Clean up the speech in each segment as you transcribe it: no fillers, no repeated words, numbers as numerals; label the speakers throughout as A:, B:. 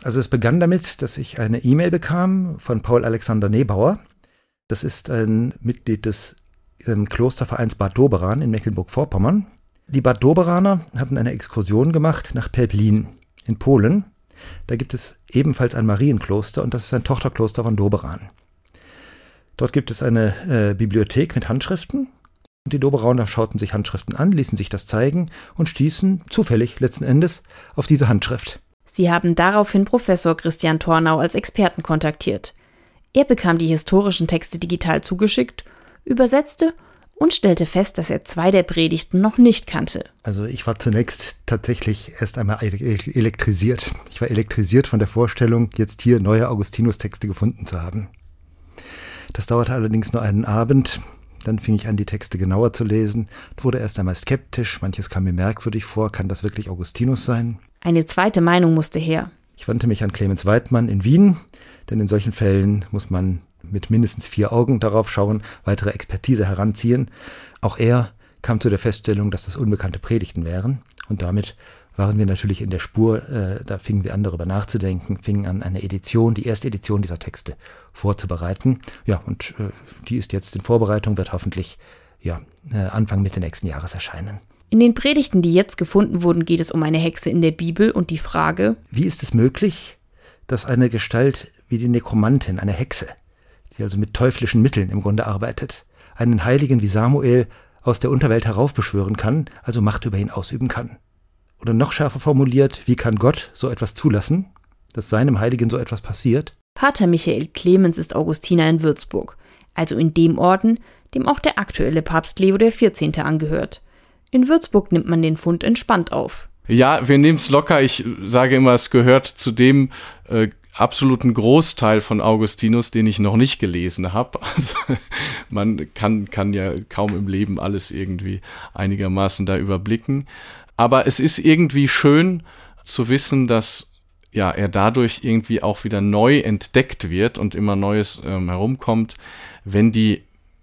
A: Also es begann damit, dass ich eine E-Mail bekam von Paul Alexander Nebauer. Das ist ein Mitglied des Klostervereins Bad Doberan in Mecklenburg-Vorpommern. Die Bad Doberaner hatten eine Exkursion gemacht nach Pelplin in Polen. Da gibt es ebenfalls ein Marienkloster und das ist ein Tochterkloster von Doberan. Dort gibt es eine Bibliothek mit Handschriften. Die Doberaner schauten sich Handschriften an, ließen sich das zeigen und stießen zufällig letzten Endes auf diese Handschrift.
B: Sie haben daraufhin Professor Christian Thornau als Experten kontaktiert. Er bekam die historischen Texte digital zugeschickt, übersetzte und stellte fest, dass er 2 der Predigten noch nicht kannte.
A: Also ich war zunächst tatsächlich erst einmal elektrisiert. Ich war elektrisiert von der Vorstellung, jetzt hier neue Augustinus-Texte gefunden zu haben. Das dauerte allerdings nur einen Abend. Dann fing ich an, die Texte genauer zu lesen und wurde erst einmal skeptisch. Manches kam mir merkwürdig vor. Kann das wirklich Augustinus sein?
B: Eine zweite Meinung musste her.
A: Ich wandte mich an Clemens Weidmann in Wien, denn in solchen Fällen muss man mit mindestens 4 Augen darauf schauen, weitere Expertise heranziehen. Auch er kam zu der Feststellung, dass das unbekannte Predigten wären. Und damit waren wir natürlich in der Spur, da fingen wir an, darüber nachzudenken, fingen an, die erste Edition dieser Texte vorzubereiten. Ja, und die ist jetzt in Vorbereitung, wird hoffentlich Anfang Mitte nächsten Jahres erscheinen.
B: In den Predigten, die jetzt gefunden wurden, geht es um eine Hexe in der Bibel und die Frage:
A: Wie ist es möglich, dass eine Gestalt wie die Nekromantin, eine Hexe, die also mit teuflischen Mitteln im Grunde arbeitet, einen Heiligen wie Samuel aus der Unterwelt heraufbeschwören kann, also Macht über ihn ausüben kann? Oder noch schärfer formuliert, wie kann Gott so etwas zulassen, dass seinem Heiligen so etwas passiert?
B: Pater Michael Clemens ist Augustiner in Würzburg, also in dem Orden, dem auch der aktuelle Papst Leo XIV. Angehört. In Würzburg nimmt man den Fund entspannt auf.
C: Ja, wir nehmen es locker. Ich sage immer, es gehört zu dem absoluten Großteil von Augustinus, den ich noch nicht gelesen habe. Also man kann ja kaum im Leben alles irgendwie einigermaßen da überblicken. Aber es ist irgendwie schön zu wissen, dass er dadurch irgendwie auch wieder neu entdeckt wird und immer Neues herumkommt, wenn die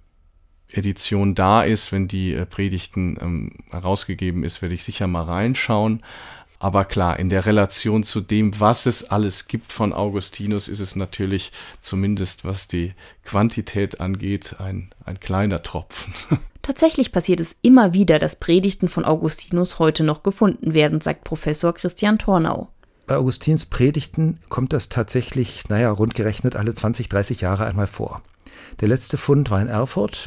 C: Edition da ist, wenn die Predigten herausgegeben ist, werde ich sicher mal reinschauen. Aber klar, in der Relation zu dem, was es alles gibt von Augustinus, ist es natürlich, zumindest was die Quantität angeht, ein kleiner Tropfen.
B: Tatsächlich passiert es immer wieder, dass Predigten von Augustinus heute noch gefunden werden, sagt Professor Christian Thornau.
A: Bei Augustins Predigten kommt das tatsächlich, rundgerechnet alle 20, 30 Jahre einmal vor. Der letzte Fund war in Erfurt,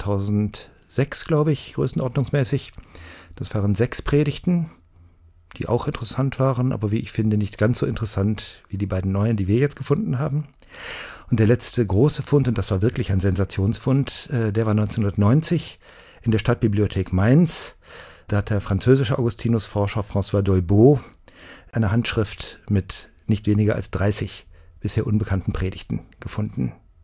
A: 2006, glaube ich, größenordnungsmäßig. Das waren 6 Predigten, die auch interessant waren, aber wie ich finde, nicht ganz so interessant wie die beiden neuen, die wir jetzt gefunden haben. Und der letzte große Fund, und das war wirklich ein Sensationsfund, der war 1990 in der Stadtbibliothek Mainz. Da hat der französische Augustinus-Forscher François Dolbeau eine Handschrift mit nicht weniger als 30 bisher unbekannten Predigten gefunden.